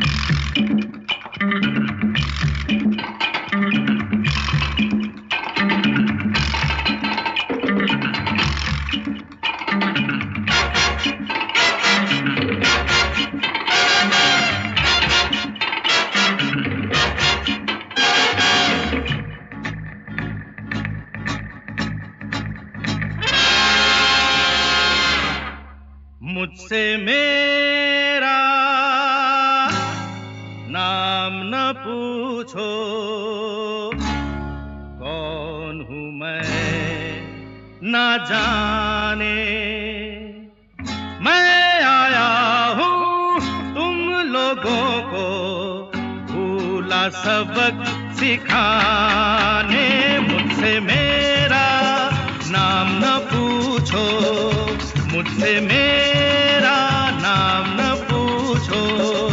मुझसे मेरा नाम न पूछो, कौन हूँ मैं ना जाने। मैं आया हूँ तुम लोगों को भूला सबक सिखाने। मुझसे मेरा नाम न पूछो, मुझसे मेरा नाम न पूछो,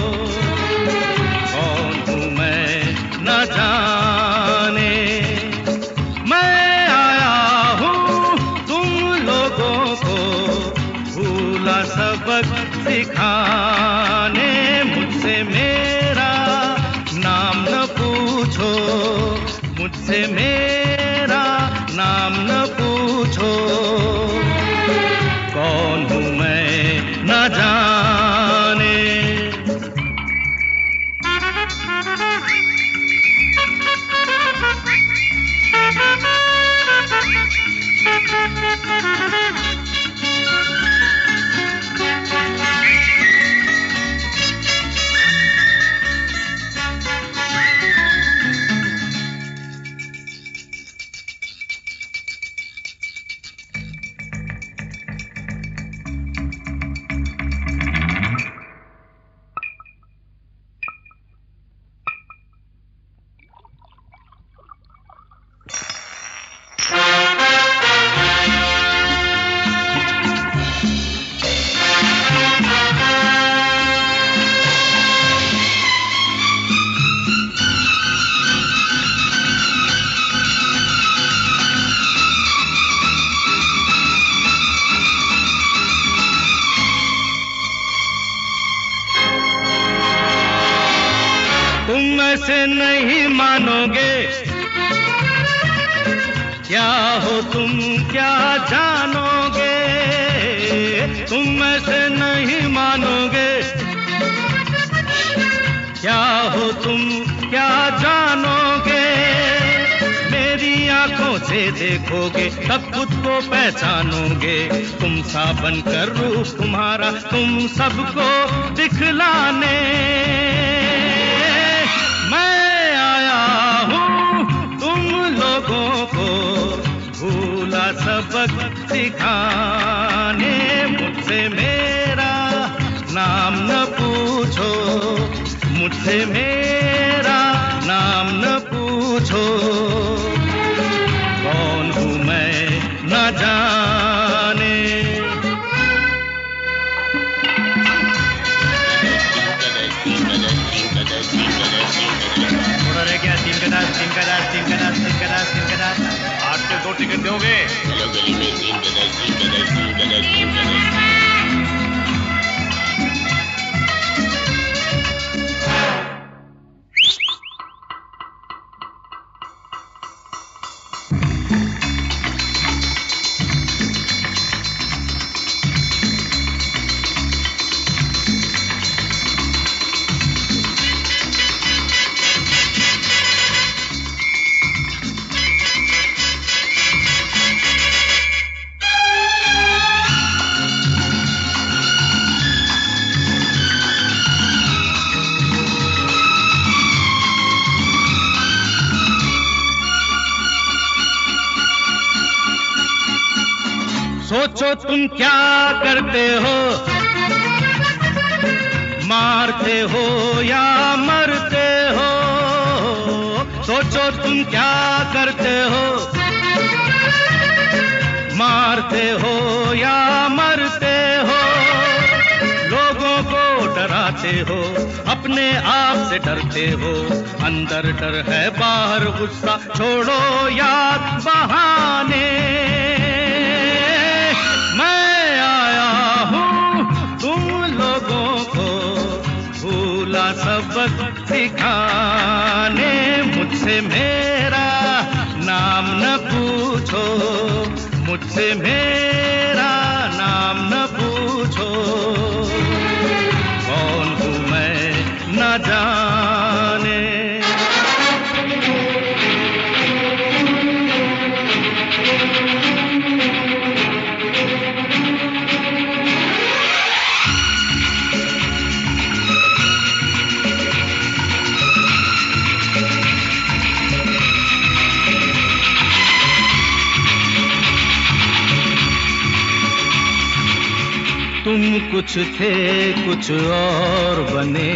कौन हूँ मैं न जाने। मैं आया हूँ तुम लोगों को भूला सबक सिखाने। मुझसे मेरा नाम न पूछो, मुझसे मेरा नाम न पूछो, कौन हूँ मैं न जाने। तुम ऐसे नहीं मानोगे, क्या हो तुम क्या जानोगे। तुम ऐसे नहीं मानोगे, क्या हो तुम क्या जानोगे। मेरी आंखों से देखोगे तब खुद को पहचानोगे। तुम सा बनकर रूप तुम्हारा तुम सबको दिखलाने। मैं आया हूँ तुम लोगों को भूला सबक सिखाने। मुझसे मेरा नाम न पूछो, मुझसे मेरा नाम न पूछो, कौन हूँ मैं न जाने। तीन 8 के 2 टिकट दोगे? गली में 3 सोचो तुम क्या करते हो, मारते हो या मरते हो। सोचो तुम क्या करते हो, मारते हो या मरते हो। लोगों को डराते हो, अपने आप से डरते हो। अंदर डर है बाहर गुस्सा, छोड़ो याद बहाने। मैं आया हूँ तुम लोगों को भूला का सबक सिखाने। मुझसे मेरा नाम न पूछो, मुझसे मेरा नाम न पूछो, कौन हूँ मैं न जाने। तुम कुछ थे कुछ और बने,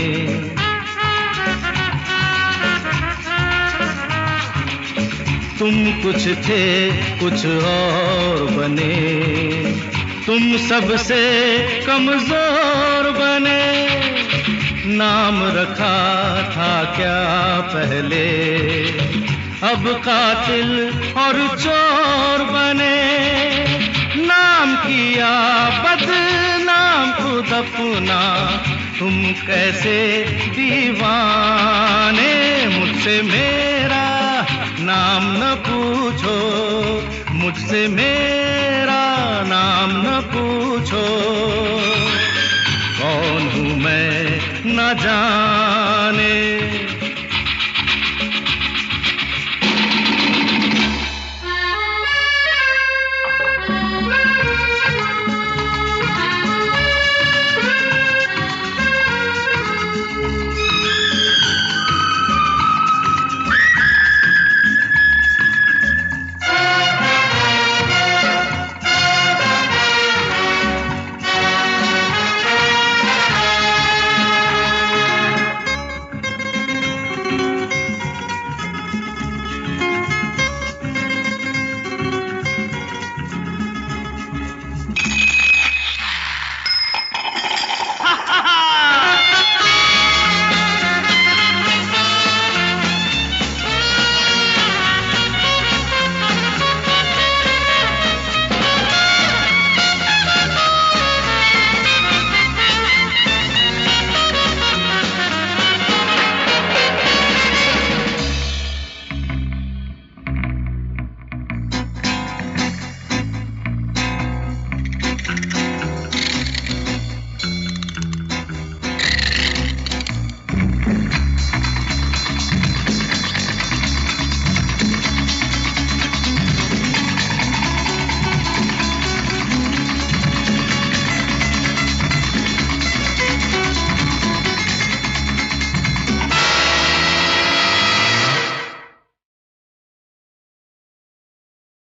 तुम कुछ थे कुछ और बने, तुम सबसे कमजोर बने। नाम रखा था क्या पहले, अब कातिल और चोर बने। नाम किया बदनाम खुद अपना, तुम कैसे दीवाने। मुझसे मेरा नाम न पूछो, मुझसे मेरा नाम न पूछो, कौन हूँ मैं न जाने।